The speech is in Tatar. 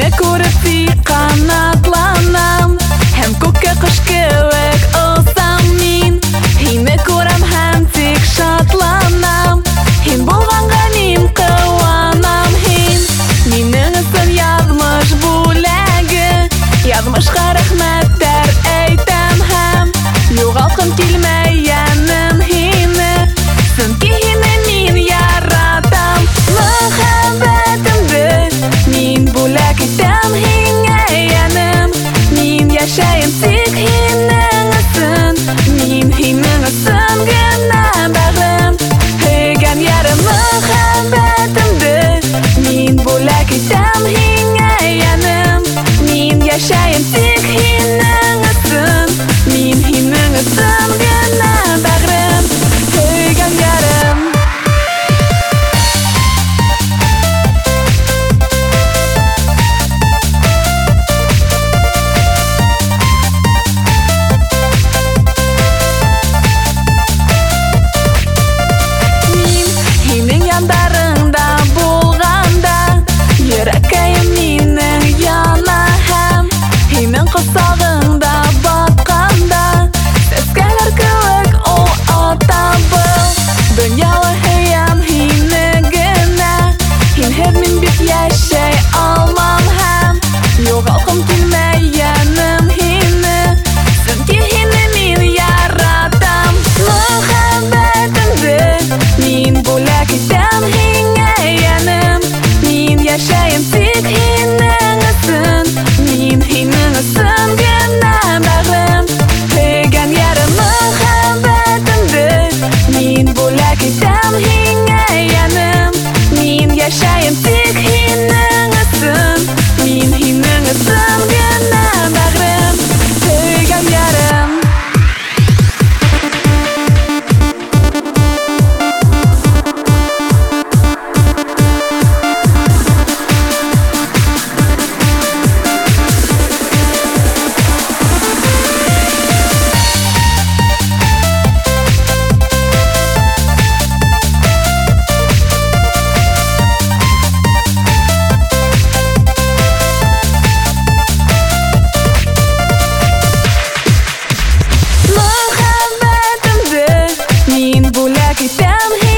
күреп канатланам, һәм күккә кош кебек осам мин. Һине күрәм һәм тик шатланам, һин булганга мин куанам. Һин минең өчен язмыш бүләге, язмышка рәхмәттәр әйтәм һәм югалткым килмәй яным һине, чөнки һине мин яратам. Мөхәббәтемне мин бүләк итәм һиңә яным, мин яшәем тик һинең өчен, мин һинең өчен генә бәгърем, һөйгән ярым. Мөхәббәтемне мин бүләк итәм һиңә яным, мин яшәем тик һинең өчен, мин һинең өчен генә бәгърем, һөйгән ярым. Мин һинең яндарыңда булганда, йөрәккәем минең яна һәм һинең кочагыңда батканда, сәскәләр кебек ул ата был. Дөньяла һөям һине генә, һинһез мин бит яшәй алмам һәм югалткым килмәй яным һине, чөнки һине мин яратам. Мөхәббәтемне мин бүләк итәм һиңә яным, мин яшәем тик һинең өчен, мин һинең өчен генә бәгърем, һөйгән ярым. Мөхәббәтемне мин бүләк итәм һиңә яным, мин яшәем тик һинең өчен, мин һинең өчен генә бәгърем, һөйгән ярым. Мөхәббәтемне мин бүләк итәм